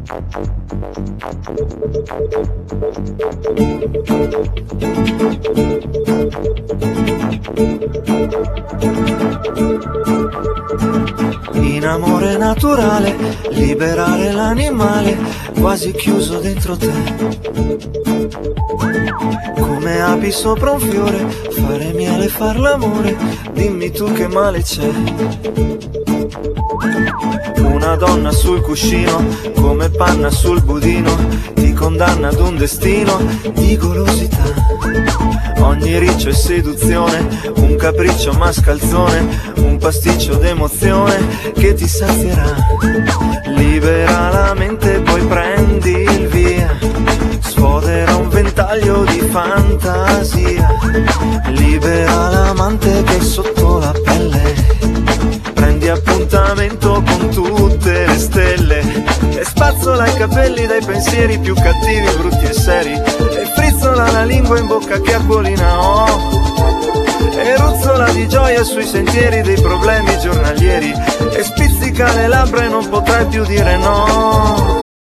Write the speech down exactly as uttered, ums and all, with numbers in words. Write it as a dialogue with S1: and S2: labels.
S1: In amore naturale, liberare l'animale quasi chiuso dentro te. Come api sopra un fiore, fare miele, far l'amore, dimmi tu che male c'è. Una donna sul cuscino, come panna sul budino, ti condanna ad un destino di golosità. Ogni riccio è seduzione, un capriccio mascalzone, un pasticcio d'emozione che ti sazierà. Libera la mente, poi prendi il via, sfodera un ventaglio di fantasia. Libera l'amante che è sotto la pelle, prendi appuntamento con tutte le stelle e spazzola i capelli dai pensieri più cattivi, brutti e seri, e frizzola la lingua in bocca che acquolina, oh, e ruzzola di gioia sui sentieri dei problemi giornalieri e spizzica le labbra e non potrai più dire no.